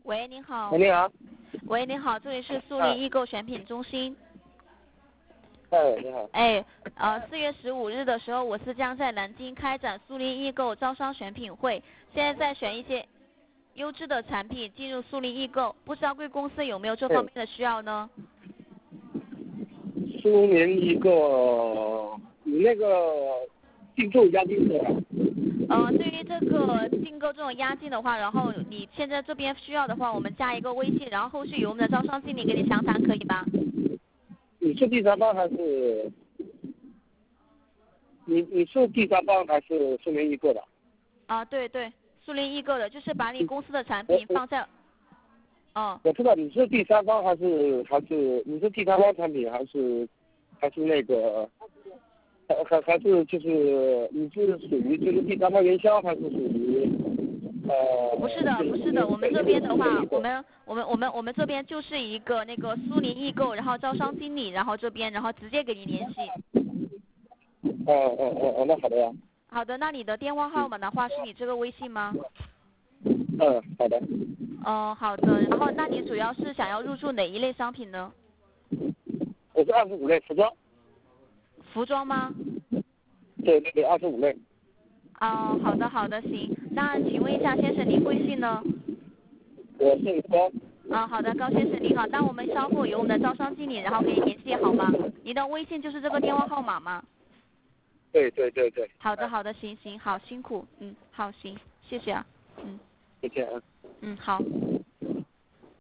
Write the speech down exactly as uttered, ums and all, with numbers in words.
喂，你好。 喂，你好。 喂，你好，这里是苏林易购选品中心。 哎，你好。 哎，呃，四月十五日的时候，我是将在南京开展苏林易购招商选品会，现在在选一些优质的产品进入苏林易购，不知道贵公司有没有这方面的需要呢？ 苏林易购，你那个进驻押金是吧？ 呃，对于这个订购这种押金的话，然后你现在这边需要的话，我们加一个微信，然后后续由我们的招商经理给你详谈，可以吧？ 你是第三方还是？你你是第三方还是苏林易购的？ 啊，对对，苏林易购的，就是把你公司的产我我品放在，哦。 我知道你是第三方还是还是你是第三方产品还是还是那个还还还是就是你是属于就是第三方营销还是属于呃？ 不是的，不是的，我们这边的话，我们我们我们我们这边就是一个那个苏林易购，然后招商经理，然后这边然后直接给你联系。 哦哦哦哦，那好的呀。 好的，那你的电话号码的话是你这个微信吗？ 嗯，好的。 哦，好的。然后，那你主要是想要入驻哪一类商品呢？ 我是二十五类服装。 服装吗？ 对对对，二十五类。 哦，好的好的，行。那请问一下先生，您贵姓呢？ 我姓高。 啊，好的，高先生您好。那我们稍后由我们的招商经理，然后给你联系好吗？您的微信就是这个电话号码吗？ 对对对对。 好的好的，行行，好辛苦，嗯，好行，谢谢啊，嗯。 再见啊。 嗯，好。